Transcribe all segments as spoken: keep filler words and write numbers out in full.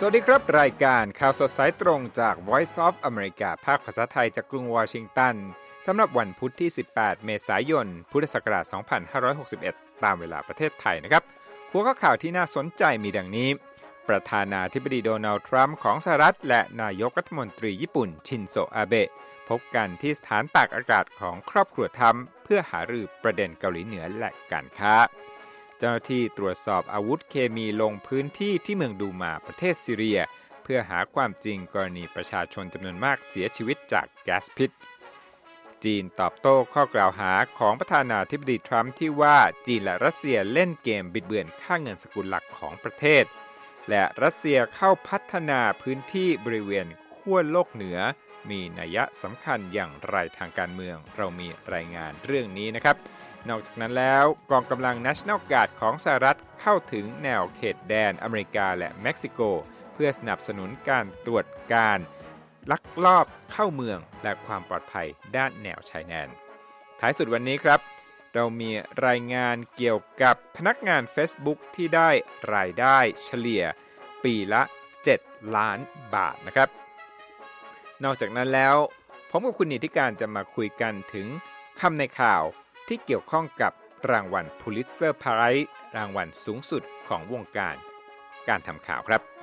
สวัสดีครับรายการข่าวสดสายตรงจาก Voice of America ภาคภาษาไทยจากกรุงวอชิงตันสำหรับวันพุธที่สิบแปดเมษายนพุทธศักราชสองพันห้าร้อยหกสิบเอ็ดตามเวลาประเทศไทยนะครับหัวข้อข่าวที่น่าสนใจมีดังนี้ประธานาธิบดีโดนัลด์ทรัมป์ของสหรัฐและนายกรัฐมนตรีญี่ปุ่นชินโซอาเบะพบกันที่สถานตากอากาศของครอบครัวทรัมป์เพื่อหารือประเด็นเกาหลีเหนือและการค้าเจ้าหน้าที่ตรวจสอบอาวุธเคมีลงพื้นที่ที่เมืองดูมาประเทศซีเรียเพื่อหาความจริงกรณีประชาชนจำนวนมากเสียชีวิตจากแก๊สพิษจีนตอบโต้ข้อกล่าวหาของประธานาธิบดีทรัมป์ที่ว่าจีนและรัสเซียเล่นเกมบิดเบือนค่าเงินสกุลหลักของประเทศและรัสเซียเข้าพัฒนาพื้นที่บริเวณขั้วโลกเหนือมีนัยสำคัญอย่างไรทางการเมืองเรามีรายงานเรื่องนี้นะครับนอกจากนั้นแล้วกองกำลัง National Guard ของสหรัฐเข้าถึงแนวเขตแดนอเมริกาและเม็กซิโกเพื่อสนับสนุนการตรวจการลักลอบเข้าเมืองและความปลอดภัยด้านแนวชายแดนท้ายสุดวันนี้ครับเรามีรายงานเกี่ยวกับพนักงาน Facebook ที่ได้รายได้เฉลี่ยปีละเจ็ดล้านบาทนะครับนอกจากนั้นแล้วผมกับคุณนิติการจะมาคุยกันถึงคำในข่าวที่เกี่ยวข้องกับรางวัล Pulitzer Prize รางวัลสูงสุดของวงการการทำข่าวครับ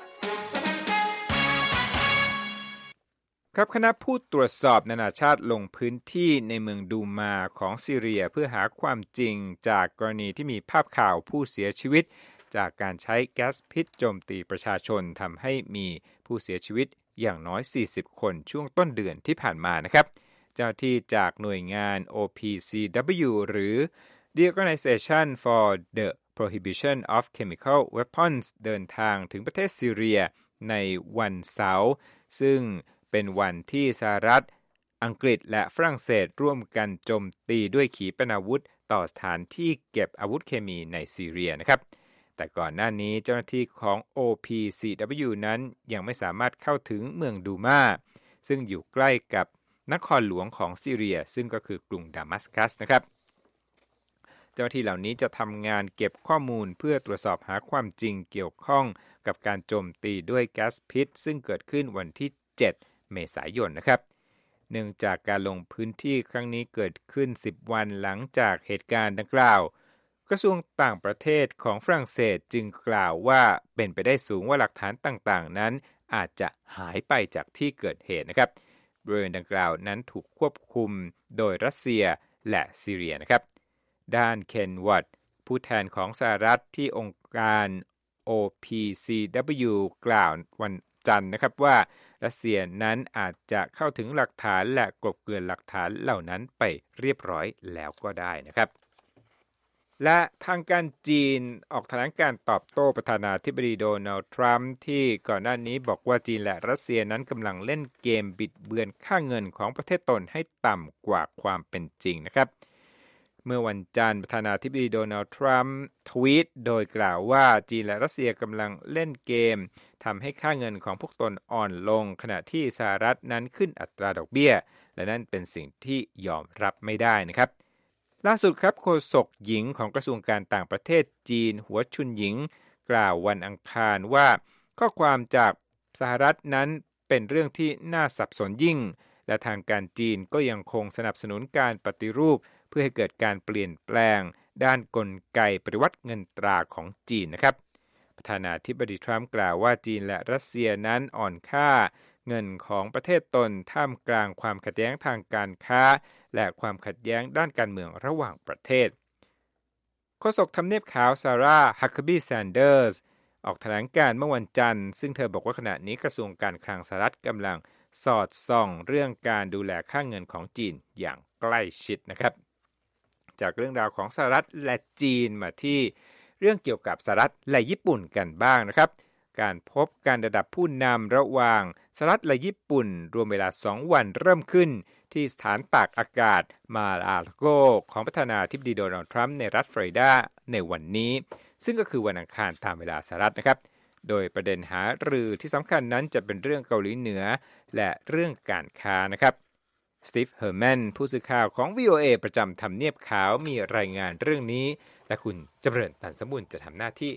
ครับคณะผู้ตรวจสอบนานาชาติลงพื้นที่ในเมืองดูมาของซีเรียเพื่อหาความจริงจากกรณีที่มีภาพข่าวผู้เสียชีวิตจากการใช้แก๊สพิษโจมตีประชาชนทำให้มีผู้เสียชีวิตอย่างน้อยสี่สิบคนช่วงต้นเดือนที่ผ่านมานะครับเจ้าที่จากหน่วยงาน โอ พี ซี ดับเบิลยู หรือ The Organization for the Prohibition of Chemical Weapons เดินทางถึงประเทศซีเรียในวันเสาร์ซึ่งเป็นวันที่สหรัฐอังกฤษและฝรั่งเศสร่วมกันโจมตีด้วยขีปนาวุธต่อสถานที่เก็บอาวุธเคมีในซีเรียนะครับแต่ก่อนหน้านี้เจ้าหน้าที่ของ โอ พี ซี ดับเบิลยู นั้นยังไม่สามารถเข้าถึงเมืองดูมาซึ่งอยู่ใกล้กับนครหลวงของซีเรียซึ่งก็คือกรุงดามัสกัสนะครับเจ้าหน้าที่เหล่านี้จะทำงานเก็บข้อมูลเพื่อตรวจสอบหาความจริงเกี่ยวข้องกับการโจมตีด้วยแก๊สพิษซึ่งเกิดขึ้นวันที่เจ็ดเมษายนนะครับเนื่องจากการลงพื้นที่ครั้งนี้เกิดขึ้นสิบวันหลังจากเหตุการณ์ดังกล่าวกระทรวงต่างประเทศของฝรั่งเศสจึงกล่าวว่าเป็นไปได้สูงว่าหลักฐานต่างๆนั้นอาจจะหายไปจากที่เกิดเหตุนะครับบริเวณดังกล่าวนั้นถูกควบคุมโดยรัสเซียและซีเรียนะครับด้านเคนวัตผู้แทนของสหรัฐที่องค์การ โอ พี ซี ดับเบิลยู กล่าววันจันทร์นะครับว่ารัสเซียนั้นอาจจะเข้าถึงหลักฐานและกลบเกลื่อนหลักฐานเหล่านั้นไปเรียบร้อยแล้วก็ได้นะครับและทางการจีนออกแถลงการตอบโต้ประธานาธิบดีโดนัลด์ทรัมป์ที่ก่อนหน้านี้บอกว่าจีนและรัสเซียนั้นกำลังเล่นเกมบิดเบือนค่าเงินของประเทศตนให้ต่ำกว่าความเป็นจริงนะครับเมื่อวันจันทร์ประธานาธิบดีโดนัลด์ทรัมป์ทวีตโดยกล่าวว่าจีนและรัสเซียกำลังเล่นเกมทำให้ค่าเงินของพวกตนอ่อนลงขณะที่สหรัฐนั้นขึ้นอัตราดอกเบี้ยและนั่นเป็นสิ่งที่ยอมรับไม่ได้นะครับล่าสุดครับโฆษกหญิงของกระทรวงการต่างประเทศจีนหัวชุนหญิงกล่าววันอังคารว่าข้อความจากสหรัฐนั้นเป็นเรื่องที่น่าสับสนยิ่งและทางการจีนก็ยังคงสนับสนุนการปฏิรูปเพื่อให้เกิดการเปลี่ยนแปลงด้านกลไกปฏิวัติเงินตราของจีนนะครับประธานาธิบดีทรัมป์กล่าวว่าจีนและรัสเซียนั้นอ่อนค่าเงินของประเทศตนท่ามกลางความขัดแย้งทางการค้าและความขัดแย้งด้านการเมืองระหว่างประเทศโฆษกทำเนียบขาวซาร่าฮักเคอร์บี้แซนเดอร์สออกแถลงการเมื่อวันจันทร์ซึ่งเธอบอกว่าขณะนี้กระทรวงการคลังสหรัฐกำลังสอดส่องเรื่องการดูแลค่าเงินของจีนอย่างใกล้ชิดนะครับจากเรื่องราวของสหรัฐและจีนมาที่เรื่องเกี่ยวกับสหรัฐและญี่ปุ่นกันบ้างนะครับการพบการระดับผู้นำระหว่างสหรัฐและญี่ปุ่นรวมเวลาสองวันเริ่มขึ้นที่สถานตากอากาศมาอาลาโกของประธานาธิบดีโดนัลด์ทรัมป์ในรัฐฟลอริดาในวันนี้ซึ่งก็คือวันอังคารตามเวลาสหรัฐนะครับโดยประเด็นหารือที่สำคัญนั้นจะเป็นเรื่องเกาหลีเหนือและเรื่องการค้านะครับสตีฟเฮอร์แมนผู้สื่อข่าวของ วี โอ เอ ประจำทำเนียบขาวมีรายงานเรื่องนี้และคุณจำเริญ ตันสมบูรณ์จะทำหน้าที่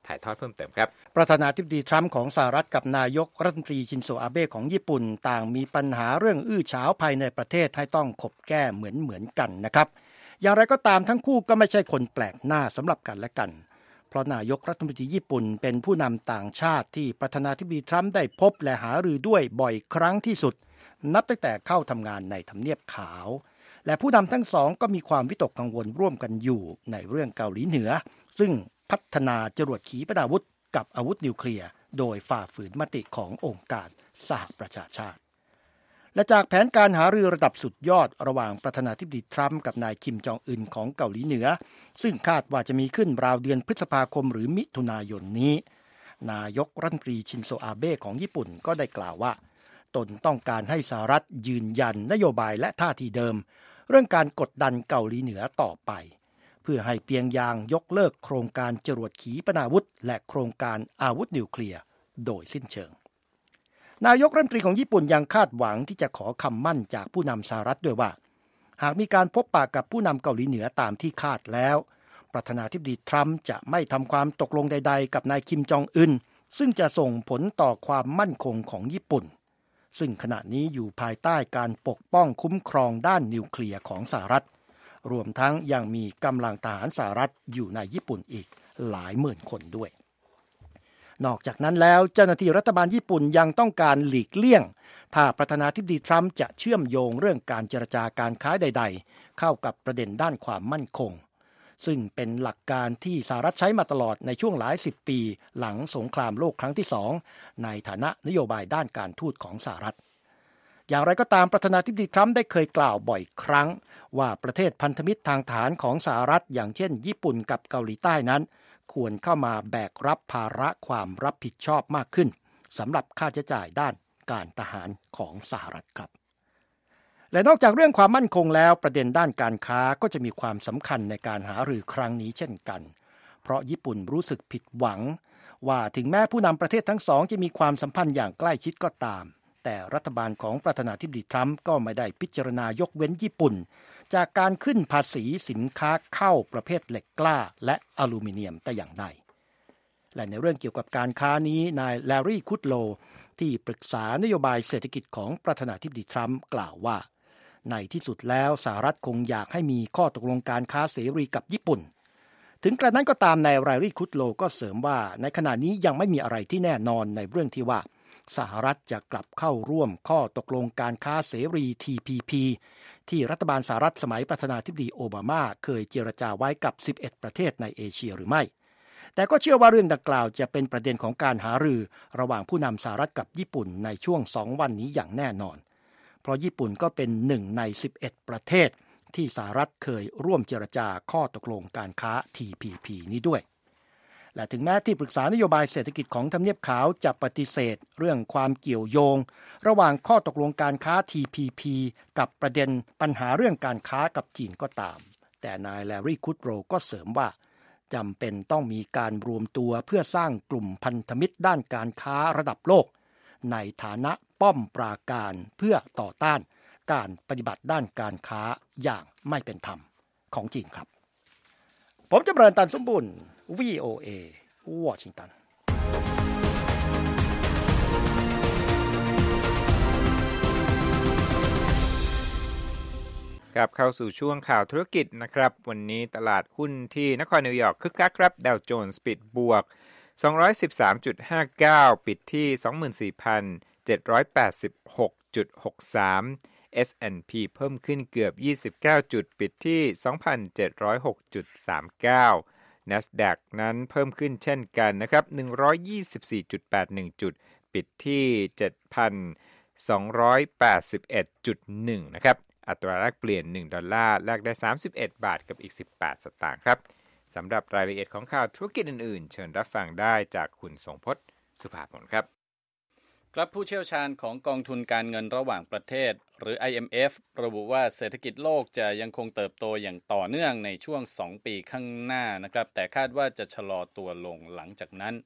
ถ่ายทอดเพิ่มเติมครับประธานาธิบดีทรัมป์ของสหรัฐกับนายกรัฐมนตรีชินโซอาเบะของญี่ปุ่นต่างมีปัญหาเรื่องอื้อฉาวภายในประเทศให้ต้องขบแก้เหมือนเหมือนกันนะครับอย่างไรก็ตามทั้งคู่ก็ไม่ใช่คนแปลกหน้าสำหรับกันและกันเพราะนายกรัฐมนตรีญี่ปุ่นเป็นผู้นำต่างชาติที่ประธานาธิบดีทรัมป์ได้พบและหารือด้วยบ่อยครั้งที่สุดนับตั้งแต่เข้าทำงานในทำเนียบขาวและผู้นำทั้งสองก็มีความวิตกกังวลร่วมกันอยู่ในเรื่องเกาหลีเหนือซึ่งพัฒนาจรวดขีปนาวุธกับอาวุธนิวเคลียร์โดยฝ่าฝืนมติขององค์การสหประชาชาติและจากแผนการหารือระดับสุดยอดระหว่างประธานาธิบดีทรัมป์กับนายคิมจองอึนของเกาหลีเหนือซึ่งคาดว่าจะมีขึ้นราวเดือนพฤษภาคมหรือมิถุนายนนี้นายกรัฐมนตรีชินโซอาเบะของญี่ปุ่นก็ได้กล่าวว่าตนต้องการให้สหรัฐยืนยันนโยบายและท่าทีเดิมเรื่องการกดดันเกาหลีเหนือต่อไปเพื่อให้เปียงยางยกเลิกโครงการจรวดขีปนาวุธและโครงการอาวุธนิวเคลียร์โดยสิ้นเชิงนายกรัฐมนตรีของญี่ปุ่นยังคาดหวังที่จะขอคำมั่นจากผู้นำสหรัฐด้วยว่าหากมีการพบปะกับผู้นำเกาหลีเหนือตามที่คาดแล้วประธานาธิบดีทรัมป์จะไม่ทำความตกลงใดๆกับนายคิมจองอึนซึ่งจะส่งผลต่อความมั่นคงของญี่ปุ่นซึ่งขณะนี้อยู่ภายใต้การปกป้องคุ้มครองด้านนิวเคลียร์ของสหรัฐรวมทั้งยังมีกำลังทหารสหรัฐอยู่ในญี่ปุ่นอีกหลายหมื่นคนด้วยนอกจากนั้นแล้วเจ้าหน้าที่รัฐบาลญี่ปุ่นยังต้องการหลีกเลี่ยงถ้าประธานาธิบดีทรัมป์จะเชื่อมโยงเรื่องการเจรจาการค้าใดๆเข้ากับประเด็นด้านความมั่นคงซึ่งเป็นหลักการที่สหรัฐใช้มาตลอดในช่วงหลายสิบปีหลังสงครามโลกครั้งที่สองในฐานะนโยบายด้านการทูตของสหรัฐอย่างไรก็ตามประธานาธิบดีทรัมป์ได้เคยกล่าวบ่อยครั้งว่าประเทศพันธมิตรทางฐานของสหรัฐอย่างเช่นญี่ปุ่นกับเกาหลีใต้นั้นควรเข้ามาแบกรับภาระความรับผิดชอบมากขึ้นสำหรับค่าใช้จ่ายด้านการทหารของสหรัฐครับและนอกจากเรื่องความมั่นคงแล้วประเด็นด้านการค้าก็จะมีความสำคัญในการหารือครั้งนี้เช่นกันเพราะญี่ปุ่นรู้สึกผิดหวังว่าถึงแม้ผู้นำประเทศทั้งสองจะมีความสัมพันธ์อย่างใกล้ชิดก็ตามแต่รัฐบาลของประธานาธิบดีทรัมป์ก็ไม่ได้พิจารณายกเว้นญี่ปุ่นจากการขึ้นภาษีสินค้าเข้าประเภทเหล็กกล้าและอลูมิเนียมแต่อย่างใดและในเรื่องเกี่ยวกับการค้านี้นายแลรี่คุดโลที่ปรึกษานโยบายเศรษฐกิจของประธานาธิบดีทรัมป์กล่าวว่าในที่สุดแล้วสหรัฐคงอยากให้มีข้อตกลงการค้าเสรีกับญี่ปุ่นถึงกระนั้นก็ตามนายแลรี่คุดโลก็เสริมว่าในขณะนี้ยังไม่มีอะไรที่แน่นอนในเรื่องที่ว่าสหรัฐจะกลับเข้าร่วมข้อตกลงการค้าเสรี ที พี พี ที่รัฐบาลสหรัฐสมัยประธานาธิบดีโอบามาเคยเจรจาไว้กับสิบเอ็ดประเทศในเอเชียหรือไม่แต่ก็เชื่อว่าเรื่องดังกล่าวจะเป็นประเด็นของการหารือระหว่างผู้นำสหรัฐกับญี่ปุ่นในช่วงสองวันนี้อย่างแน่นอนเพราะญี่ปุ่นก็เป็นหนึ่งในสิบเอ็ดประเทศที่สหรัฐเคยร่วมเจรจาข้อตกลงการค้า ที พี พี นี้ด้วยและถึงแม้ที่ปรึกษานโยบายเศรษฐกิจของทำเนียบขาวจะปฏิเสธเรื่องความเกี่ยวโยงระหว่างข้อตกลงการค้า ที พี พี กับประเด็นปัญหาเรื่องการค้ากับจีนก็ตามแต่นายแลรี่คุดโรก็เสริมว่าจำเป็นต้องมีการรวมตัวเพื่อสร้างกลุ่มพันธมิตรด้านการค้าระดับโลกในฐานะป้อมปราการเพื่อต่อต้านการปฏิบัติด้านการค้าอย่างไม่เป็นธรรมของจีนครับผมจำเริญตันสมบูรณ์ วี โอ เอ วอชิงตันครับเข้าสู่ช่วงข่าวธุรกิจนะครับวันนี้ตลาดหุ้นที่นครนิวยอร์กคึกคักครับดาวโจนส์ปิดบวก สองร้อยสิบสามจุดห้าเก้า ปิดที่ สองหมื่นสี่พันเจ็ดร้อยแปดสิบหกจุดหกสาม เอส แอนด์ พี เพิ่มขึ้นเกือบยี่สิบเก้าจุดปิดที่ สองพันเจ็ดร้อยหกจุดสามเก้า NASDAQ นั้นเพิ่มขึ้นเช่นกันนะครับ หนึ่งร้อยยี่สิบสี่จุดแปดหนึ่ง จุดปิดที่ เจ็ดพันสองร้อยแปดสิบเอ็ดจุดหนึ่ง นะครับอัตราแลกเปลี่ยนหนึ่งดอลลาร์แลกได้สามสิบเอ็ดบาทกับอีกสิบแปดสตางค์ครับสำหรับรายละเอียดของข่าวธุรกิจอื่นๆเชิญรับฟังได้จากคุณทรงพจน์สุภาพลครับครับผู้เชี่ยวชาญของกองทุนการเงินระหว่างประเทศหรือ ไอ เอ็ม เอฟ ระบุว่าเศรษฐกิจโลกจะยังคงเติบโตอย่างต่อเนื่องในช่วงสองปีข้างหน้านะครับแต่คาดว่าจะชะลอตัวลงหลังจากนั้น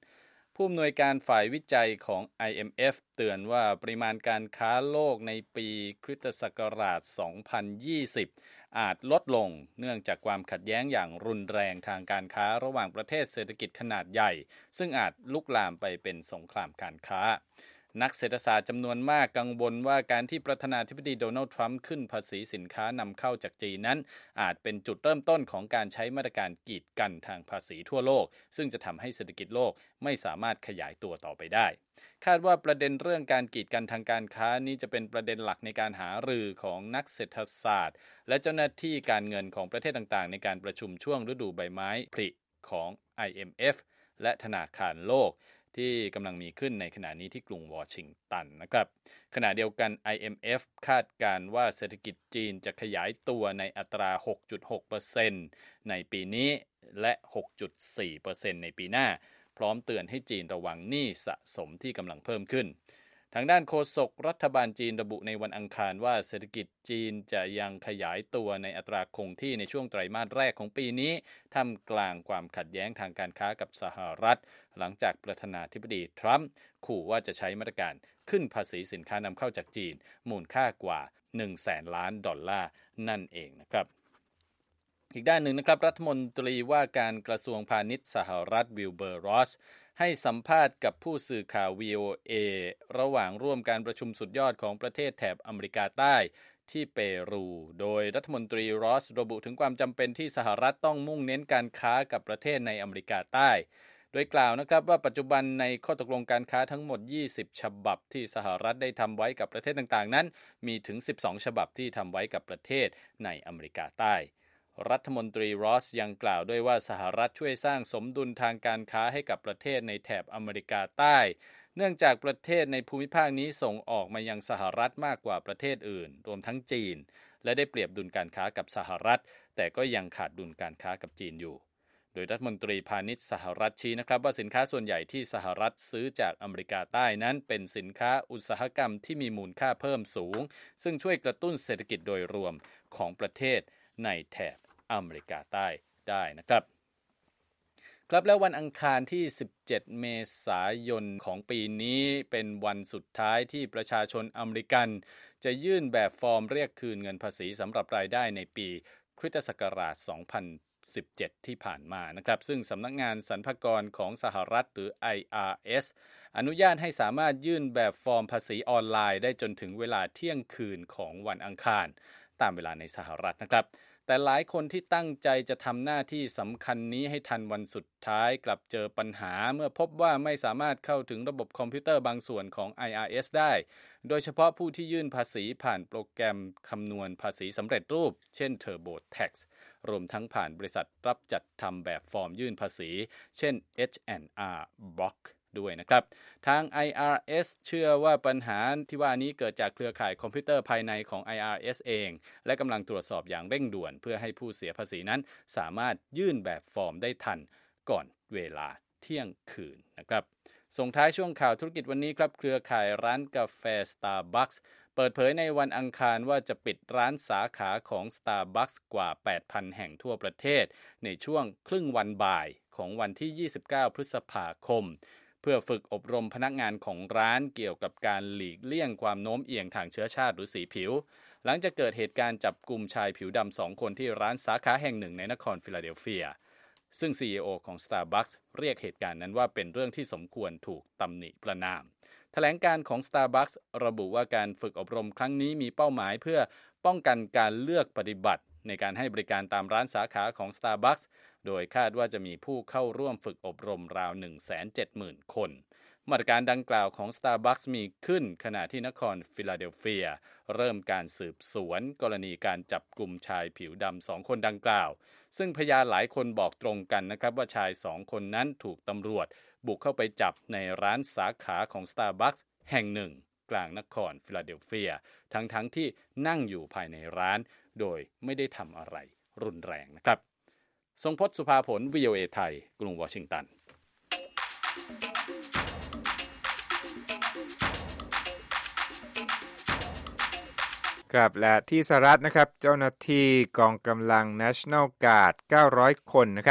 ผู้อำนวยการฝ่ายวิจัยของ ไอ เอ็ม เอฟ เตือนว่าปริมาณการค้าโลกในปีคริสตศักราช สองพันยี่สิบ อาจลดลงเนื่องจากความขัดแย้งอย่างรุนแรงทางการค้าระหว่างประเทศเศรษฐกิจขนาดใหญ่ซึ่งอาจลุกลามไปเป็นสงครามการค้านักเศรษฐศาสตร์จำนวนมากกังวลว่าการที่ประธานาธิบดีโดนัลด์ทรัมป์ขึ้นภาษีสินค้านำเข้าจากจีนนั้นอาจเป็นจุดเริ่มต้นของการใช้มาตรการกีดกันทางภาษีทั่วโลกซึ่งจะทำให้เศรษฐกิจโลกไม่สามารถขยายตัวต่อไปได้คาดว่าประเด็นเรื่องการกีดกันทางการค้านี้จะเป็นประเด็นหลักในการหารือของนักเศรษฐศาสตร์และเจ้าหน้าที่การเงินของประเทศต่างๆในการประชุมช่วงฤดูใบไม้ผลิของ ไอ เอ็ม เอฟ และธนาคารโลกที่กำลังมีขึ้นในขณะนี้ที่กรุงวอชิงตันนะครับขณะเดียวกัน ไอ เอ็ม เอฟ คาดการณ์ว่าเศรษฐกิจจีนจะขยายตัวในอัตรา หกจุดหกเปอร์เซ็นต์ ในปีนี้และ หกจุดสี่เปอร์เซ็นต์ ในปีหน้าพร้อมเตือนให้จีนระวังหนี้สะสมที่กำลังเพิ่มขึ้นทางด้านโฆษกรัฐบาลจีนระบุในวันอังคารว่าเศรษฐกิจจีนจะยังขยายตัวในอัตราคงที่ในช่วงไตรมาสแรกของปีนี้ท่ามกลางความขัดแย้งทางการค้ากับสหรัฐหลังจากประธานาธิบดีทรัมป์ขู่ว่าจะใช้มาตรการขึ้นภาษีสินค้านำเข้าจากจีนมูลค่ากว่า หนึ่งแสนล้านดอลลาร์นั่นเองนะครับอีกด้านหนึ่งนะครับรัฐมนตรีว่าการกระทรวงพาณิชย์สหรัฐวิลเบอร์ รอสให้สัมภาษณ์กับผู้สื่อข่าว วี โอ เอ ระหว่างร่วมการประชุมสุดยอดของประเทศแถบอเมริกาใต้ที่เปรูโดยรัฐมนตรีรอสระบุถึงความจำเป็นที่สหรัฐต้องมุ่งเน้นการค้ากับประเทศในอเมริกาใต้โดยกล่าวนะครับว่าปัจจุบันในข้อตกลงการค้าทั้งหมดยี่สิบฉบับที่สหรัฐได้ทำไว้กับประเทศต่างๆนั้นมีถึงสิบสองฉบับที่ทำไว้กับประเทศในอเมริกาใต้รัฐมนตรีรอสยังกล่าวด้วยว่าสหรัฐช่วยสร้างสมดุลทางการค้าให้กับประเทศในแถบอเมริกาใต้เนื่องจากประเทศในภูมิภาคนี้ส่งออกมายังสหรัฐมากกว่าประเทศอื่นรวมทั้งจีนและได้เปรียบดุลการค้ากับสหรัฐแต่ก็ยังขาดดุลการค้ากับจีนอยู่โดยรัฐมนตรีพาณิชย์สหรัฐชี้นะครับว่าสินค้าส่วนใหญ่ที่สหรัฐซื้อจากอเมริกาใต้นั้นเป็นสินค้าอุตสาหกรรมที่มีมูลค่าเพิ่มสูงซึ่งช่วยกระตุ้นเศรษฐกิจโดยรวมของประเทศในแถบอเมริกาใต้ได้นะครับครับแล้ววันอังคารที่สิบเจ็ดเมษายนของปีนี้เป็นวันสุดท้ายที่ประชาชนอเมริกันจะยื่นแบบฟอร์มเรียกคืนเงินภาษีสำหรับรายได้ในปีคริสตศักราชสองพันสิบเจ็ดที่ผ่านมานะครับซึ่งสำนักงานสรรพากรของสหรัฐหรือ ไอ อาร์ เอส อนุญาตให้สามารถยื่นแบบฟอร์มภาษีออนไลน์ได้จนถึงเวลาเที่ยงคืนของวันอังคารตามเวลาในสหรัฐนะครับแต่หลายคนที่ตั้งใจจะทำหน้าที่สำคัญนี้ให้ทันวันสุดท้ายกลับเจอปัญหาเมื่อพบว่าไม่สามารถเข้าถึงระบบคอมพิวเตอร์บางส่วนของ ไอ อาร์ เอส ได้โดยเฉพาะผู้ที่ยื่นภาษีผ่านโปรแกรมคำนวณภาษีสำเร็จรูปเช่น TurboTax รวมทั้งผ่านบริษัทรับจัดทำแบบฟอร์มยื่นภาษีเช่น เอช แอนด์ อาร์ Blockด้วยนะครับทาง ไอ อาร์ เอส เชื่อว่าปัญหาที่ว่านี้เกิดจากเครือข่ายคอมพิวเตอร์ภายในของ ไอ อาร์ เอส เองและกำลังตรวจสอบอย่างเร่งด่วนเพื่อให้ผู้เสียภาษีนั้นสามารถยื่นแบบฟอร์มได้ทันก่อนเวลาเที่ยงคืนนะครับส่งท้ายช่วงข่าวธุรกิจวันนี้ครับเครือข่ายร้านกาแฟ Starbucks เปิดเผยในวันอังคารว่าจะปิดร้านสาขาของ Starbucks กว่า แปดพัน แห่งทั่วประเทศในช่วงครึ่งวันบ่ายของวันที่ยี่สิบเก้าพฤษภาคมเพื่อฝึกอบรมพนักงานของร้านเกี่ยวกับการหลีกเลี่ยงความโน้มเอียงทางเชื้อชาติหรือสีผิวหลังจากเกิดเหตุการณ์จับกุมชายผิวดำสองคนที่ร้านสาขาแห่งหนึ่งในนครฟิลาเดลเฟียซึ่ง ซี อี โอ ของ Starbucks เรียกเหตุการณ์นั้นว่าเป็นเรื่องที่สมควรถูกตำหนิประณามแถลงการของ Starbucks ระบุว่าการฝึกอบรมครั้งนี้มีเป้าหมายเพื่อป้องกันการเลือกปฏิบัติในการให้บริการตามร้านสาขาของ Starbucks โดยคาดว่าจะมีผู้เข้าร่วมฝึกอบรมราว หนึ่งแสนเจ็ดหมื่น คนมาตรการดังกล่าวของ Starbucks มีขึ้นขณะที่นครฟิลาเดลเฟียเริ่มการสืบสวนกรณีการจับกุมชายผิวดำสองคนดังกล่าวซึ่งพยานหลายคนบอกตรงกันนะครับว่าชายสองคนนั้นถูกตำรวจบุกเข้าไปจับในร้านสาขาของ Starbucks แห่งหนึ่งกลางนครฟิลาเดลเฟียทั้งๆ ท, ที่นั่งอยู่ภายในร้านโดยไม่ได้ทำอะไรรุนแรงนะครับทรงพจน์สุภาผล วี โอ เอ ไทยกรุงวอชิงตันครับและที่สหรัฐนะครับเจ้าหน้าที่กองกำลัง National Guard เก้าร้อย คนนะครับ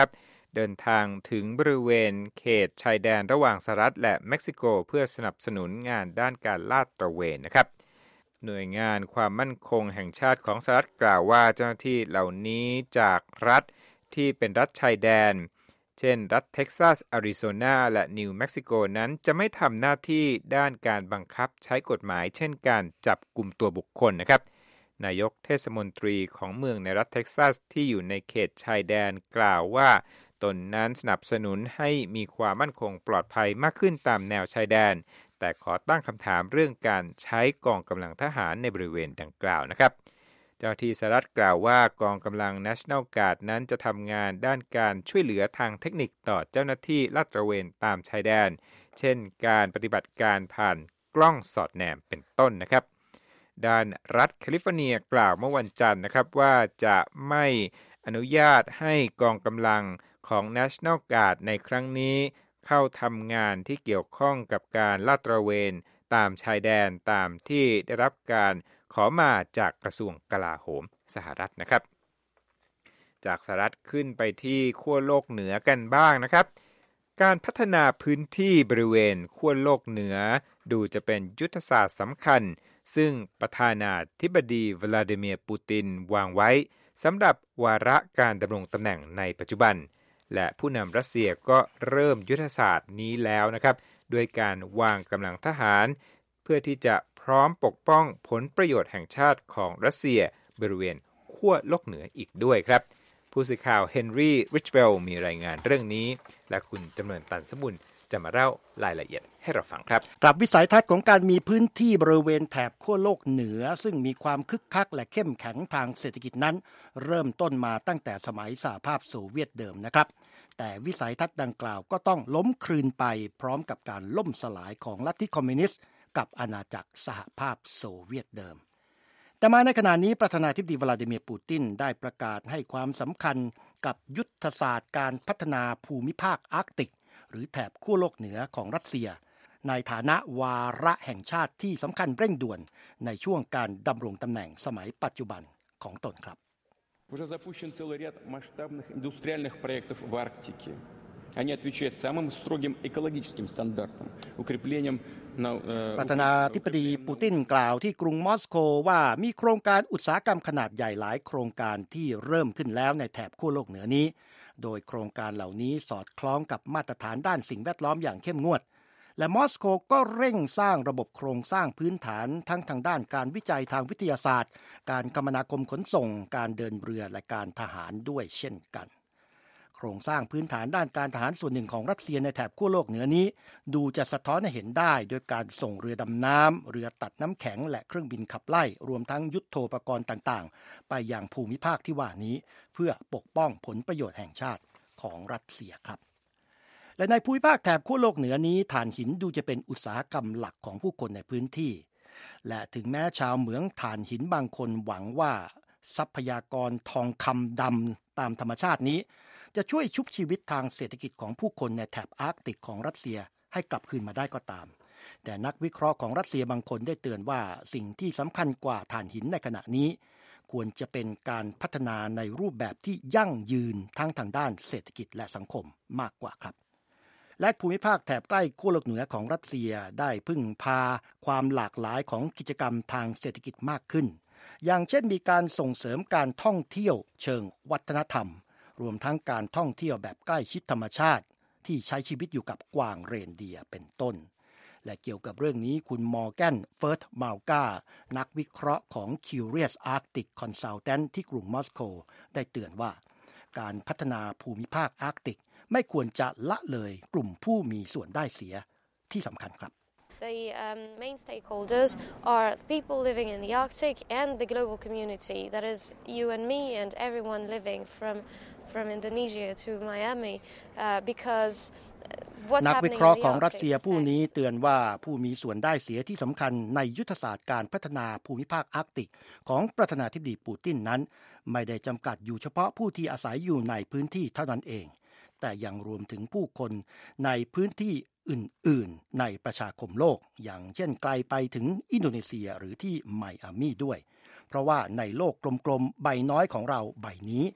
เดินทางถึงบริเวณเขตชายแดนระหว่างสหรัฐและเม็กซิโกเพื่อสนับสนุนงานด้านการลาดตระเวนนะครับหน่วยงานความมั่นคงแห่งชาติของสหรัฐกล่าวว่าเจ้าหน้าที่เหล่านี้จากรัฐที่เป็นรัฐชายแดนเช่นรัฐเท็กซัสอาริโซนาและนิวเม็กซิโกนั้นจะไม่ทำหน้าที่ด้านการบังคับใช้กฎหมายเช่นการจับกุมตัวบุคคลนะครับนายกเทศมนตรีของเมืองในรัฐเท็กซัสที่อยู่ในเขตชายแดนกล่าวว่าตนนั้นสนับสนุนให้มีความมั่นคงปลอดภัยมากขึ้นตามแนวชายแดนแต่ขอตั้งคำถามเรื่องการใช้กองกำลังทหารในบริเวณดังกล่าวนะครับเจ้าหน้าที่สหรัฐกล่าวว่ากองกำลัง National Guard นั้นจะทำงานด้านการช่วยเหลือทางเทคนิคต่อเจ้าหน้าที่ลาดตระเวนตามชายแดนเช่นการปฏิบัติการผ่านกล้องสอดแนมเป็นต้นนะครับด้านรัฐแคลิฟอร์เนียกล่าวเมื่อวันจันทร์นะครับว่าจะไม่อนุญาตให้กองกำลังของ National Guard ในครั้งนี้เข้าทำงานที่เกี่ยวข้องกับการลาดตระเวนตามชายแดนตามที่ได้รับการขอมาจากกระทรวงกลาโหมสหรัฐนะครับจากสหรัฐขึ้นไปที่ขั้วโลกเหนือกันบ้างนะครับการพัฒนาพื้นที่บริเวณขั้วโลกเหนือดูจะเป็นยุทธศาสตร์สำคัญซึ่งประธานาธิบดีวลาดิเมียร์ปูตินวางไว้สำหรับวาระการดำรงตำแหน่งในปัจจุบันและผู้นำรัสเซียก็เริ่มยุทธศาสตร์นี้แล้วนะครับด้วยการวางกำลังทหารเพื่อที่จะพร้อมปกป้องผลประโยชน์แห่งชาติของรัสเซียบริเวณขั้วโลกเหนืออีกด้วยครับผู้สื่อข่าวเฮนรี่ริชเวลมีรายงานเรื่องนี้และคุณจำเนินตันสมุนจะมาเล่ารายละเอียดให้เราฟังครับกลับวิสัยทัศน์ของการมีพื้นที่บริเวณแถบขั้วโลกเหนือซึ่งมีความคึกคักและเข้มแข็งทางเศรษฐกิจนั้นเริ่มต้นมาตั้งแต่สมัยสหภาพโซเวียตเดิมนะครับแต่วิสัยทัศน์ดังกล่าวก็ต้องล้มคลืนไปพร้อมกับการล่มสลายของลัทธิคอมมิวนิสต์กับอาณาจักรสหภาพโซเวียตเดิมแต่มาในขณะนี้ประธานาธิบดีวลาดิเมียร์ปูตินได้ประกาศให้ความสำคัญกับยุทธศาสตร์การพัฒนาภูมิภาคอาร์กติกหรือแถบขั้วโลกเหนือของรัสเซียในฐานะวาระแห่งชาติที่สำคัญเร่งด่วนในช่วงการดำรงตำแหน่งสมัยปัจจุบันของตนครับ Уже запущен целый ряд масштабных индустриальных проектов в Арктике. Они отвечают самым строгим экологическим стандартам, укреплением ประธานาธิบดีปูตินกล่าวที่กรุงมอสโกว่ามีโครงการอุตสาหกรรมขนาดใหญ่หลายโครงการที่เริ่มขึ้นแล้วในแถบขั้วโลกเหนือนี้โดยโครงการเหล่านี้สอดคล้องกับมาตรฐานด้านสิ่งแวดล้อมอย่างเข้มงวดและมอสโกก็เร่งสร้างระบบโครงสร้างพื้นฐานทั้งทางด้านการวิจัยทางวิทยาศาสตร์การคมนาคมขนส่งการเดินเรือและการทหารด้วยเช่นกันโครงสร้างพื้นฐานด้านการทหารส่วนหนึ่งของรัสเซียในแถบขั้วโลกเหนือนี้ดูจะสะท้อนให้เห็นได้โดยการส่งเรือดำน้ำเรือตัดน้ำแข็งและเครื่องบินขับไล่รวมทั้งยุทโธปกรณ์ต่างๆไปยังภูมิภาคที่ว่านี้เพื่อปกป้องผลประโยชน์แห่งชาติของรัสเซียครับและในภูมิภาคแถบขั้วโลกเหนือนี้ถ่านหินดูจะเป็นอุตสาหกรรมหลักของผู้คนในพื้นที่และถึงแม้ชาวเหมืองถ่านหินบางคนหวังว่าทรัพยากรทองคำดำตามธรรมชาตินี้จะช่วยชุบชีวิตทางเศรษฐกิจของผู้คนในแถบอาร์กติกของรัสเซียให้กลับคืนมาได้ก็ตามแต่นักวิเคราะห์ของรัสเซียบางคนได้เตือนว่าสิ่งที่สำคัญกว่าถ่านหินในขณะนี้ควรจะเป็นการพัฒนาในรูปแบบที่ยั่งยืนทั้งทางด้านเศรษฐกิจและสังคมมากกว่าครับและภูมิภาคแถบใกล้ขั้วโลกเหนือของรัสเซียได้พึ่งพาความหลากหลายของกิจกรรมทางเศรษฐกิจมากขึ้นอย่างเช่นมีการส่งเสริมการท่องเที่ยวเชิงวัฒนธรรมรวมทั้งการท่องเที่ยวแบบใกล้ชิดธรรมชาติที่ใช้ชีวิตอยู่กับกวางเรนเดียร์เป็นต้นและเกี่ยวกับเรื่องนี้คุณมอร์แกนเฟิร์ธมาลกานักวิเคราะห์ของ Curious Arctic Consultant ที่กรุงมอสโกได้เตือนว่าการพัฒนาภูมิภาคอาร์กติกไม่ควรจะละเลยกลุ่มผู้มีส่วนได้เสียที่สำคัญครับ The um, main stakeholders are people living in the Arctic and the global community. That is you and me and everyone living from from Indonesia to Miami, uh, because what's นัก happening วิเคราะห์ in ของ the รัสเซีย Arctic ผู้นี้เตือนว่าผู้มีส่วนได้เสียที่สำคัญในยุทธศาสตร์การพัฒนาภูมิภาคอาร์กติกของประธานาธิบดีปูตินนั้นไม่ได้จำกัดอยู่เฉพาะผู้ที่อาศัยอยู่ในพื้นที่เท่านั้นเองแต่ยังรวมถึงผู้คนในพื้นที่อื่นๆในประชาคมโลกอย่างเช่นไกลไปถึงอินโดนีเซียหรือที่ไมอามี่ด้วยเพราะว่าในโลกกลมๆใบน้อยของเราใบนี้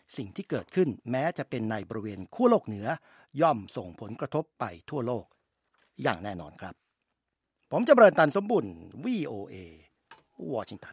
สิ่งที่เกิดขึ้นแม้จะเป็นในบริเวณขั้วโลกเหนือย่อมส่งผลกระทบไปทั่วโลกอย่างแน่นอนครับผมจำเริญตันสมบุญ วี โอ เอ วอชิงตัน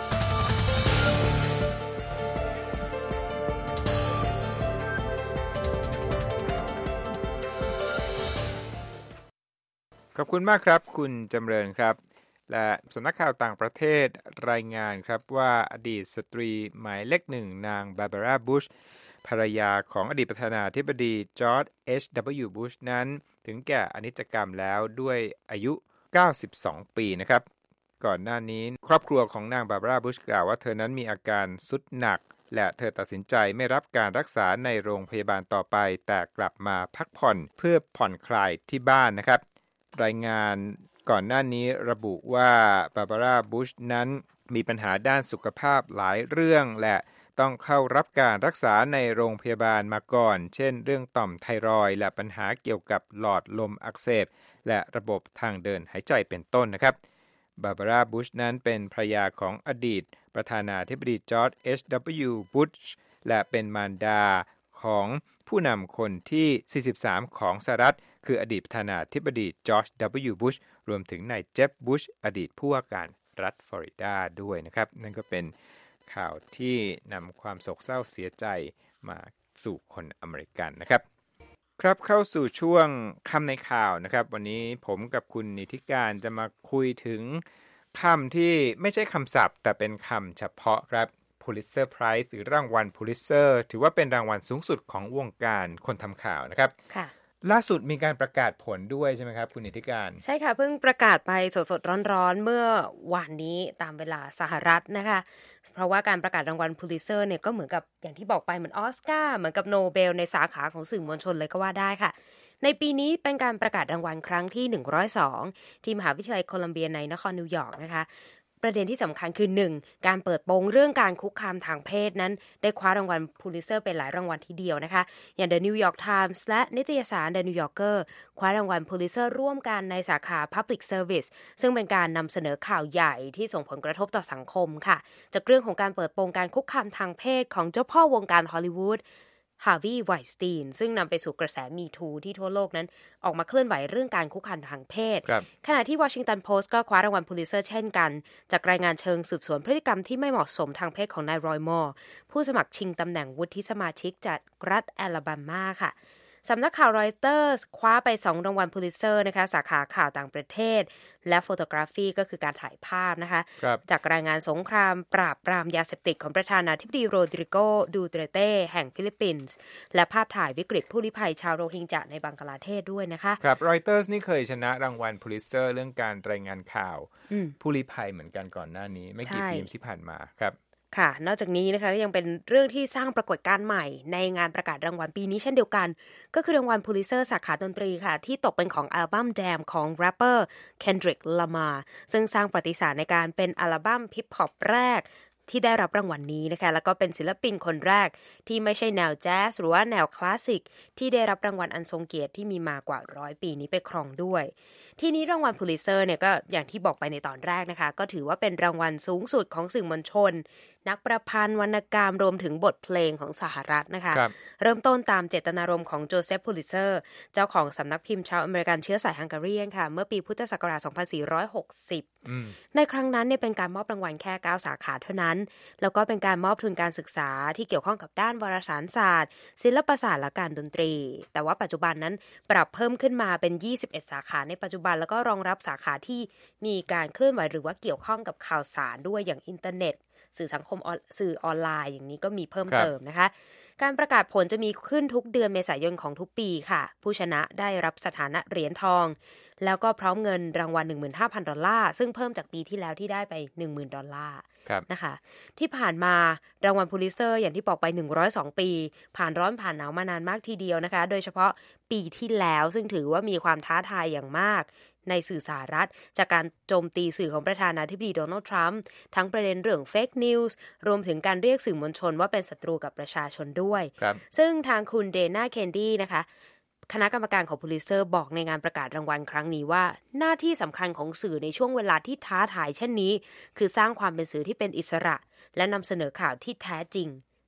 ขอบคุณมากครับคุณจำเริญครับและสำนักข่าวต่างประเทศรายงานครับว่าอดีตสตรีหมายเลขหนึ่งนางบาร์บาร่าบุชภรรยาของอดีตประธานาธิบดีจอร์จ เอช ดับเบิลยู บุชนั้นถึงแก่อนิจกรรมแล้วด้วยอายุเก้าสิบสองปีนะครับก่อนหน้านี้ครอบครัวของนางบาร์บาร่าบุชกล่าวว่าเธอนั้นมีอาการทรุดหนักและเธอตัดสินใจไม่รับการรักษาในโรงพยาบาลต่อไปแต่กลับมาพักผ่อนเพื่อผ่อนคลายที่บ้านนะครับรายงานก่อนหน้านี้ระบุว่าบาร์บาร่าบุชนั้นมีปัญหาด้านสุขภาพหลายเรื่องและต้องเข้ารับการรักษาในโรงพยาบาลมาก่อนเช่นเรื่องต่อมไทรอยด์และปัญหาเกี่ยวกับหลอดลมอักเสบและระบบทางเดินหายใจเป็นต้นนะครับบาร์บาร่าบุชนั้นเป็นภรรยาของอดีตประธานาธิบดีจอร์จ เอช ดับเบิลยู บุชและเป็นมารดาของผู้นำคนที่สี่สิบสามของสหรัฐคืออดีตประธานาธิบดีจอร์จ ดับเบิลยู บุชรวมถึงนายเจฟ บุชอดีตผู้ว่าการรัฐฟลอริดาด้วยนะครับนั่นก็เป็นข่าวที่นำความโศกเศร้าเสียใจมาสู่คนอเมริกันนะครับครับเข้าสู่ช่วงคำในข่าวนะครับวันนี้ผมกับคุณนิติการจะมาคุยถึงคำที่ไม่ใช่คำศัพท์แต่เป็นคำเฉพาะครับ Pulitzer Prize หรือรางวัล Pulitzer ถือว่าเป็นรางวัลสูงสุดของวงการคนทำข่าวนะครับค่ะล่าสุดมีการประกาศผลด้วยใช่ไหมครับคุณนิติการใช่ค่ะเพิ่งประกาศไปสดๆร้อนๆเมื่อวานนี้ตามเวลาสหรัฐนะคะเพราะว่าการประกาศรางวัล Pulitzer เนี่ยก็เหมือนกับอย่างที่บอกไปเหมือนออสการ์เหมือนกับโนเบลในสาขาของสื่อมวลชนเลยก็ว่าได้ค่ะในปีนี้เป็นการประกาศรางวัลครั้งที่หนึ่งร้อยสองที่มหาวิทยาลัยโคลัมเบียในนครนิวยอร์กนะคะประเด็นที่สำคัญคือหนึ่งการเปิดโปงเรื่องการคุกคามทางเพศนั้นได้คว้ารางวัล Pulitzer เป็นหลายรางวัลทีเดียวนะคะอย่าง The New York Times และนิตยสาร The New Yorker คว้ารางวัล Pulitzer ร่วมกันในสาขา Public Service ซึ่งเป็นการนำเสนอข่าวใหญ่ที่ส่งผลกระทบต่อสังคมค่ะจากเรื่องของการเปิดโปงการคุกคามทางเพศของเจ้าพ่อวงการฮอลลีวูดฮาร์วีย์ ไวน์สตีนซึ่งนำไปสู่กระแส Me Too ที่ทั่วโลกนั้นออกมาเคลื่อนไหวเรื่องการคุกคามทางเพศขณะที่ Washington Post ก็คว้ารางวัล Pulitzer เช่นกันจากรายงานเชิงสืบสวนพฤติกรรมที่ไม่เหมาะสมทางเพศของนายรอยมอร์ผู้สมัครชิงตำแหน่งวุฒิสมาชิกจากรัฐแอลาบามาค่ะสำนักข่าวรอยเตอร์สคว้าไปสองรางวัล Pulitzer นะคะสาขาข่าวต่างประเทศและโฟโตกราฟีก็คือการถ่ายภาพนะคะจากรายงานสงครามปราบปรามยาเสพติดของประธานาธิบดีโรดริโก ดูเตเต้แห่งฟิลิปปินส์และภาพถ่ายวิกฤตผู้ลี้ภัยชาวโรฮิงญาในบังกลาเทศด้วยนะคะครับรอยเตอร์สนี่เคยชนะรางวัล Pulitzer เรื่องการรายงานข่าวผู้ลี้ภัยเหมือนกันก่อนหน้านี้ไม่กี่ปีที่ผ่านมาครับค่ะนอกจากนี้นะคะยังเป็นเรื่องที่สร้างปรากฏการณ์ใหม่ในงานประกาศรางวัลปีนี้เช่นเดียวกันก็คือรางวัล Pulitzer สาขาดนตรีค่ะที่ตกเป็นของอัลบั้ม Damn ของแรปเปอร์ Kendrick Lamar ซึ่งสร้างประวัติศาสตร์ในการเป็นอัลบั้มฮิปฮอปแรกที่ได้รับรางวัลนี้นะคะแล้วก็เป็นศิลปินคนแรกที่ไม่ใช่แนวแจ๊สหรือว่าแนวคลาสสิกที่ได้รับรางวัลอันทรงเกียรติที่มีมากว่าร้อยปีนี้ไปครองด้วยทีนี้รางวัล Pulitzer เนี่ยก็อย่างที่บอกไปในตอนแรกนะคะก็ถือว่าเป็นรางวัลสูงสุดของสื่อมวลชนนักประพันธ์วรรณกรรมรวมถึงบทเพลงของสหรัฐนะคะเริ่มต้นตามเจตนารมณ์ของโจเซฟ พูลิตเซอร์เจ้าของสำนักพิมพ์ชาวอเมริกันเชื้อสายฮังการีค่ะเมื่อปีพุทธศักราชสองพันสี่ร้อยหกสิบในครั้งนั้นเนี่ยเป็นการมอบรางวัลแค่เก้าสาขาเท่านั้นแล้วก็เป็นการมอบทุนการศึกษาที่เกี่ยวข้องกับด้านวารสารศาสตร์ศิลปศาสตร์และการดนตรีแต่ว่าปัจจุบันนั้นปรับเพิ่มขึ้นมาเป็นยี่สิบเอ็ดสาขาในปัจจุบันแล้วก็รองรับสาขาที่มีการเคลื่อนไหวหรือว่าเกี่ยวข้องกับข่าวสารด้วยอย่างอินเทอร์เน็ตสื่อสังคมสื่อออนไลน์อย่างนี้ก็มีเพิ่มเติมนะคะการประกาศผลจะมีขึ้นทุกเดือนเมษายนของทุกปีค่ะผู้ชนะได้รับสถานะเหรียญทองแล้วก็พร้อมเงินรางวัล หนึ่งหมื่นห้าพัน ดอลลาร์ซึ่งเพิ่มจากปีที่แล้วที่ได้ไป หนึ่งหมื่น ดอลลาร์นะคะที่ผ่านมารางวัล Pulitzer อย่างที่บอกไปหนึ่งร้อยสองปีผ่านร้อนผ่านหนาวมานานมากทีเดียวนะคะโดยเฉพาะปีที่แล้วซึ่งถือว่ามีความท้าทายอย่างมากในสื่อสหรัฐจากการโจมตีสื่อของประธานาธิบดีโดนัลด์ทรัมป์ทั้งประเด็นเรื่องเฟคนิวส์รวมถึงการเรียกสื่อมวลชนว่าเป็นศัตรูกับประชาชนด้วยซึ่งทางคุณเดน่าเคนดี้นะคะคณะกรรมการของ Pulitzer บอกในงานประกาศรางวัลครั้งนี้ว่าหน้าที่สำคัญของสื่อในช่วงเวลาที่ท้าทายเช่นนี้คือสร้างความเป็นสื่อที่เป็นอิสระและนำเสนอข่าวที่แท้จริง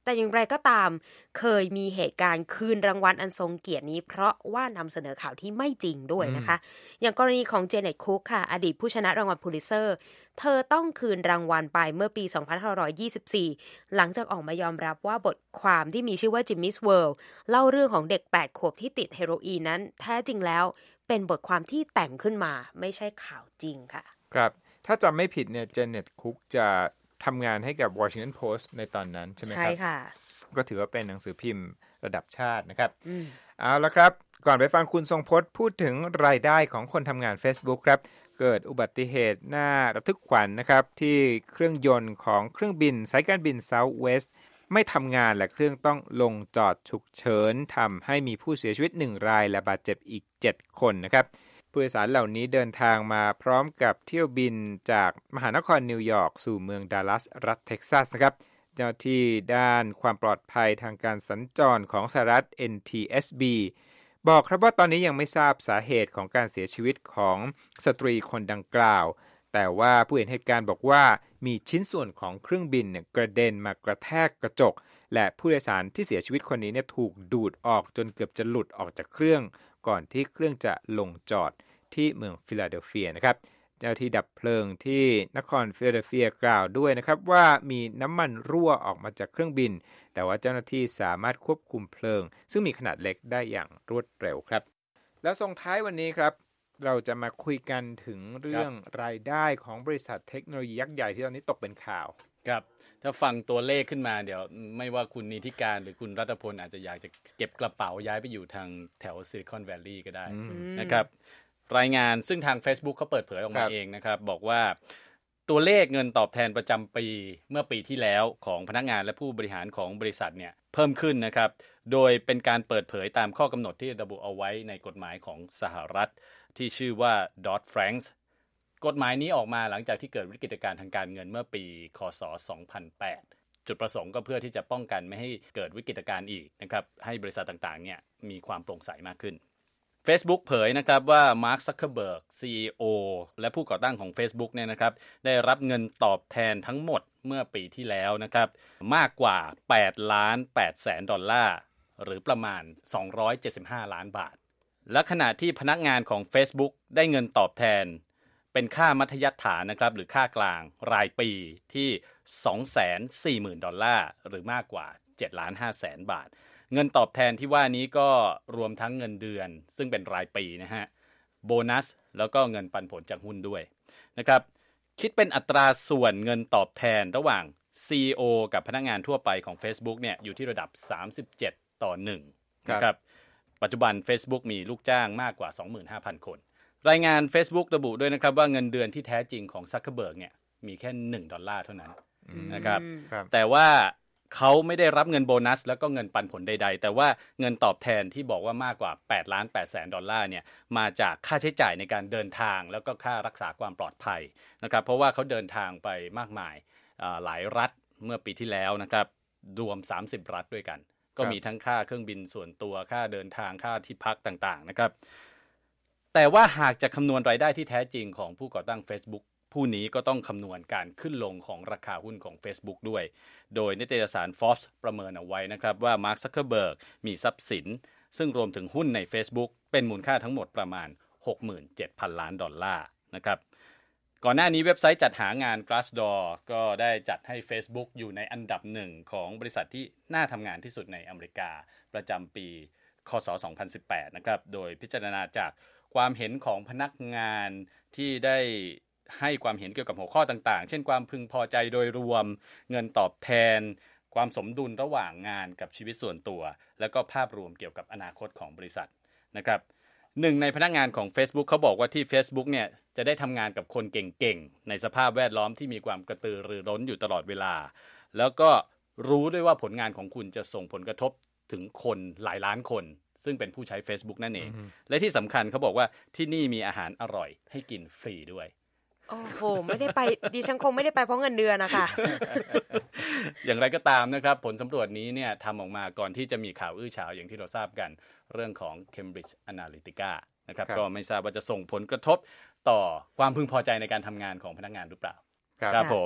แต่อย่างไรก็ตามเคยมีเหตุการณ์คืนรางวัลอันทรงเกียรตินี้เพราะว่านำเสนอข่าวที่ไม่จริงด้วยนะคะอย่างกรณีของเจเน็ตคุกค่ะอดีตผู้ชนะรางวัลพูลิเซอร์เธอต้องคืนรางวัลไปเมื่อปีสองพันห้าร้อยยี่สิบสี่หลังจากออกมายอมรับว่าบทความที่มีชื่อว่า Jimmy's World เล่าเรื่องของเด็กแปดขวบที่ติดเฮโรอีนนั้นแท้จริงแล้วเป็นบทความที่แต่งขึ้นมาไม่ใช่ข่าวจริงค่ะครับถ้าจำไม่ผิดเนี่ยเจเน็ตคุกจะทำงานให้กับ Washington Post ในตอนนั้นใช่ไหมครับใช่ค่ะก็ถือว่าเป็นหนังสือพิมพ์ระดับชาตินะครับเอาละครับก่อนไปฟังคุณทรงพจน์พูดถึงรายได้ของคนทำงาน Facebook ครับเกิดอุบัติเหตุน่าระทึกขวัญ นะครับที่เครื่องยนต์ของเครื่องบินสายการบิน Southwest ไม่ทำงานและเครื่องต้องลงจอดฉุกเฉินทำให้มีผู้เสียชีวิตหนึ่งรายและบาดเจ็บอีกเจ็ดคนนะครับผู้โดยสารเหล่านี้เดินทางมาพร้อมกับเที่ยวบินจากมหานครนิวยอร์กสู่เมืองดัลลัสรัฐเท็กซัสนะครับเจ้าที่ด้านความปลอดภัยทางการสัญจรของสหรัฐ เอ็น ที เอส บี บอกครับว่าตอนนี้ยังไม่ทราบสาเหตุของการเสียชีวิตของสตรีคนดังกล่าวแต่ว่าผู้เห็นเหตุการณ์บอกว่ามีชิ้นส่วนของเครื่องบินเนี่ยกระเด็นมากระแทกกระจกและผู้โดยสารที่เสียชีวิตคนนี้เนี่ยถูกดูดออกจนเกือบจะหลุดออกจากเครื่องก่อนที่เครื่องจะลงจอดที่เมืองฟิลาเดลเฟียนะครับเจ้าที่ดับเพลิงที่นครฟิลาเดลเฟียกล่าวด้วยนะครับว่ามีน้ำมันรั่วออกมาจากเครื่องบินแต่ว่าเจ้าหน้าที่สามารถควบคุมเพลิงซึ่งมีขนาดเล็กได้อย่างรวดเร็วครับแล้วส่งท้ายวันนี้ครับเราจะมาคุยกันถึงเรื่องรายได้ของบริษัทเทคโนโลยียักษ์ใหญ่ที่ตอนนี้ตกเป็นข่าวครับถ้าฟังตัวเลขขึ้นมาเดี๋ยวไม่ว่าคุณนิติการหรือคุณรัตพลอาจจะอยากจะเก็บกระเป๋าย้ายไปอยู่ทางแถวซิลิคอนแวลลีย์ก็ได้นะครับรายงานซึ่งทาง Facebook เขาเปิดเผยออกมาเองนะครับบอกว่าตัวเลขเงินตอบแทนประจำปีเมื่อปีที่แล้วของพนักงานและผู้บริหารของบริษัทเนี่ยเพิ่มขึ้นนะครับโดยเป็นการเปิดเผยตามข้อกำหนดที่ระบุเอาไว้ในกฎหมายของสหรัฐที่ชื่อว่า Dodd-Frank กฎหมายนี้ออกมาหลังจากที่เกิดวิกฤตการณ์ทางการเงินเมื่อปีค.ศ. สองพันแปดจุดประสงค์ก็เพื่อที่จะป้องกันไม่ให้เกิดวิกฤตการณ์อีกนะครับให้บริษัทต่างๆเนี่ยมีความโปร่งใสมากขึ้นFacebook เผยนะครับว่า Mark Zuckerberg ซี อี โอ และผู้ก่อตั้งของ Facebook เนี่ยนะครับได้รับเงินตอบแทนทั้งหมดเมื่อปีที่แล้วนะครับมากกว่าแปดล้านแปดแสนดอลลาร์หรือประมาณสองร้อยเจ็ดสิบห้าล้านบาทและขณะที่พนักงานของ Facebook ได้เงินตอบแทนเป็นค่ามัธยัสถานนะครับหรือค่ากลางรายปีที่ สองแสนสี่หมื่นดอลลาร์หรือมากกว่าเจ็ดล้านห้าแสนบาทเงินตอบแทนที่ว่านี้ก็รวมทั้งเงินเดือนซึ่งเป็นรายปีนะฮะโบนัสแล้วก็เงินปันผลจากหุ้นด้วยนะครับคิดเป็นอัตราส่วนเงินตอบแทนระหว่าง ซี อี โอ กับพนักงานทั่วไปของ Facebook เนี่ยอยู่ที่ระดับสามสิบเจ็ดต่อหนึ่งนะครับปัจจุบัน Facebook มีลูกจ้างมากกว่า สองหมื่นห้าพัน คนรายงาน Facebook ระบุด้วยนะครับว่าเงินเดือนที่แท้จริงของ Zuckerberg เนี่ยมีแค่หนึ่งดอลลาร์เท่านั้นนะครับแต่ว่าเขาไม่ได้รับเงินโบนัสแล้วก็เงินปันผลใดๆแต่ว่าเงินตอบแทนที่บอกว่ามากกว่าแปดล้านแปดแสนดอลลาร์เนี่ยมาจากค่าใช้จ่ายในการเดินทางแล้วก็ค่ารักษาความปลอดภัยนะครับเพราะว่าเขาเดินทางไปมากมายหลายรัฐเมื่อปีที่แล้วนะครับรวมสามสิบรัฐด้วยกันก็มีทั้งค่าเครื่องบินส่วนตัวค่าเดินทางค่าที่พักต่างๆนะครับแต่ว่าหากจะคำนวณรายได้ที่แท้จริงของผู้ก่อตั้ง Facebookผู้นี้ก็ต้องคำนวณการขึ้นลงของราคาหุ้นของ Facebook ด้วยโดยนิตยสาร Forbes ประเมินเอาไว้นะครับว่า Mark Zuckerberg มีทรัพย์สินซึ่งรวมถึงหุ้นใน Facebook เป็นมูลค่าทั้งหมดประมาณ หกหมื่นเจ็ดพัน ล้านดอลลาร์นะครับก่อนหน้านี้เว็บไซต์จัดหางาน Glassdoor ก็ได้จัดให้ Facebook อยู่ในอันดับหนึ่งของบริษัทที่น่าทำงานที่สุดในอเมริกาประจำปีค.ศ. สองพันสิบแปดนะครับโดยพิจารณาจากความเห็นของพนักงานที่ได้ให้ความเห็นเกี่ยวกับหัวข้อต่างๆเช่นความพึงพอใจโดยรวมเงินตอบแทนความสมดุลระหว่างงานกับชีวิตส่วนตัวแล้วก็ภาพรวมเกี่ยวกับอนาคตของบริษัทนะครับหนึ่งในพนักงานของ Facebook เขาบอกว่าที่ Facebook เนี่ยจะได้ทำงานกับคนเก่งๆในสภาพแวดล้อมที่มีความกระตือรือร้นอยู่ตลอดเวลาแล้วก็รู้ด้วยว่าผลงานของคุณจะส่งผลกระทบถึงคนหลายล้านคนซึ่งเป็นผู้ใช้ Facebook นั่นเอง mm-hmm. และที่สำคัญเขาบอกว่าที่นี่มีอาหารอร่อยให้กินฟรีด้วยโอ้โหไม่ได้ไปดิฉันคงไม่ได้ไปเพราะเงินเดือนนะคะอย่างไรก็ตามนะครับผลสำรวจนี้เนี่ยทำออกมาก่อนที่จะมีข่าวอื้อฉาวอย่างที่เราทราบกันเรื่องของ Cambridge Analytica นะครับก็ไม่ทราบว่าจะส่งผลกระทบต่อความพึงพอใจในการทำงานของพนักงานหรือเปล่าครับผม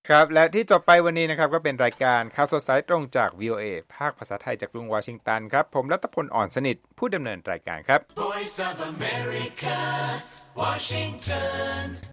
ครับและที่จบไปวันนี้นะครับก็เป็นรายการข่าวสดสายตรงจาก วี โอ เอ ภาคภาษาไทยจากกรุงวอชิงตันครับผมรัตพลอ่อนสนิทผู้ดำเนินรายการครับ Voice of America Washington